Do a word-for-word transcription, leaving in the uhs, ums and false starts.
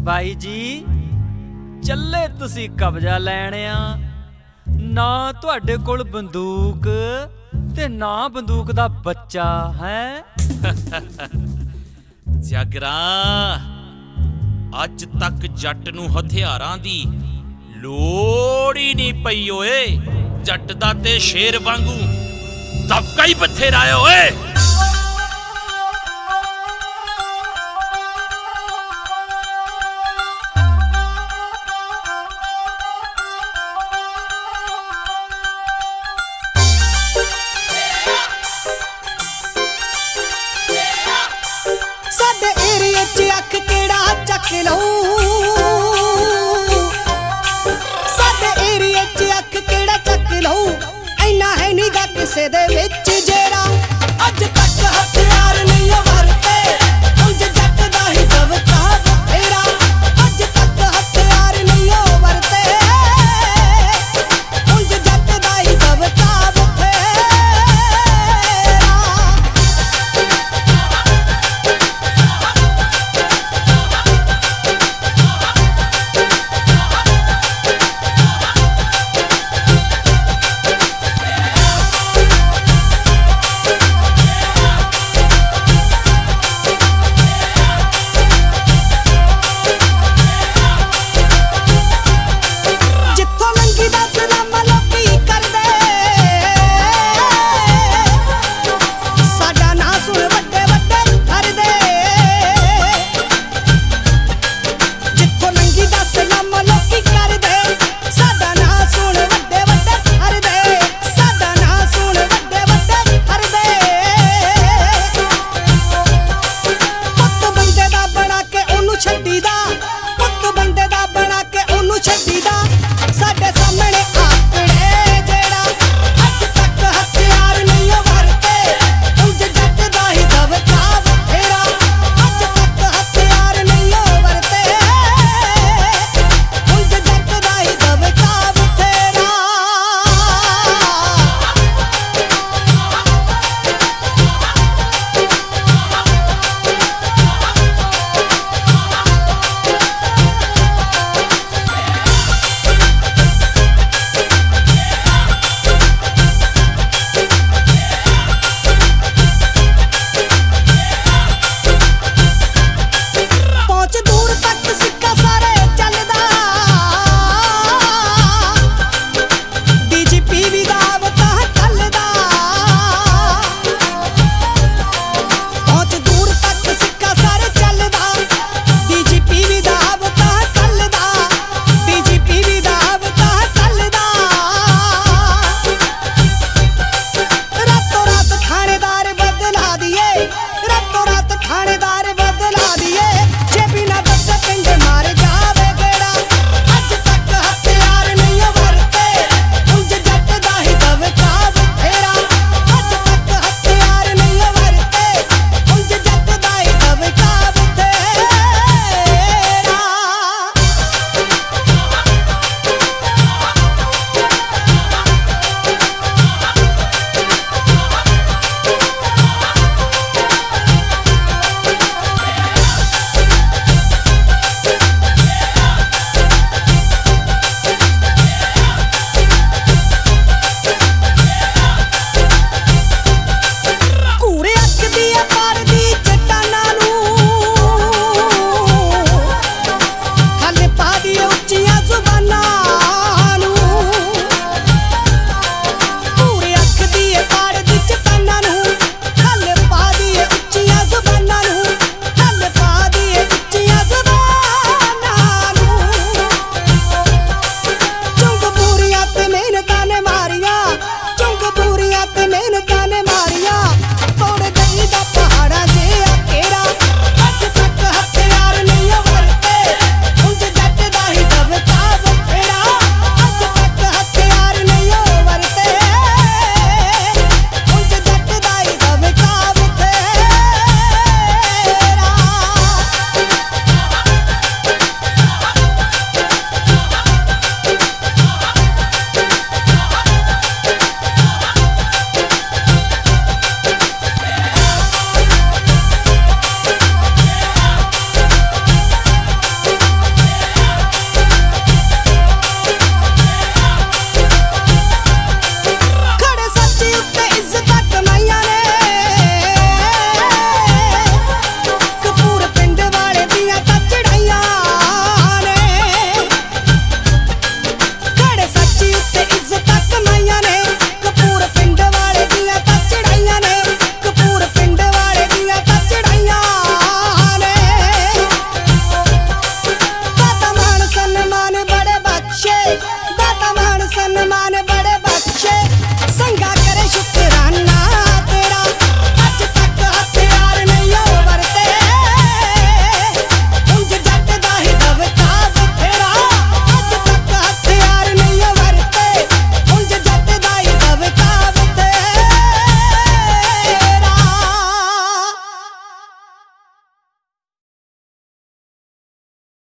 ਬਾਈ ਜੀ ਚੱਲੇ ਤੁਸੀਂ ਕਬਜ਼ਾ ਲੈਣ ਆ, ਨਾ ਤੁਹਾਡੇ ਕੋਲ ਬੰਦੂਕ ਤੇ ਨਾ ਬੰਦੂਕ ਦਾ ਬੱਚਾ ਹੈ। ਜਾਗਰਾ ਅੱਜ ਤੱਕ ਜੱਟ ਨੂੰ ਹਥਿਆਰਾਂ ਦੀ ਲੋੜ ਹੀ ਨਹੀਂ ਪਈ ਓਏ। ਜੱਟ ਦਾ ਤੇ ਸ਼ੇਰ ਵਾਂਗੂ ਦਬਕਾ ਹੀ ਬਥੇਰਾ ਓਏ। ਸਾਡੇ ਏਰੀਏ 'ਚ ਅੱਖ ਕਿਹੜਾ ਚੱਕ ਲਊ, ਸਾਡੇ ਏਰੀਏ 'ਚ ਅੱਖ ਕਿਹੜਾ ਚੱਕ ਲਊ। ਇੰਨਾ ਹੈ ਨੀ ਗਾ ਕਿਸੇ ਦੇ ਵਿੱਚ ਜਿਹੜਾ ਅੱਜ ਤੱਕ ਹਥਿਆਰ ਨਹੀਂ ਵਰਤੇ। ਉਂਝ ਜੱਟ ਦਾ ਹੀ ਦਬਕਾ ਬਥੇਰਾ, ਅੱਜ ਤੱਕ ਹਥਿਆਰ ਨਹੀਂ ਵਰਤੇ। ਉਂਝ ਜੱਟ ਦਾ ਹੀ ਦਬਕਾ ਬਥੇਰਾ। ਰਾਤੋਂ ਰਾਤ ਥਾਣੇਦਾਰ ਬਦਲਾ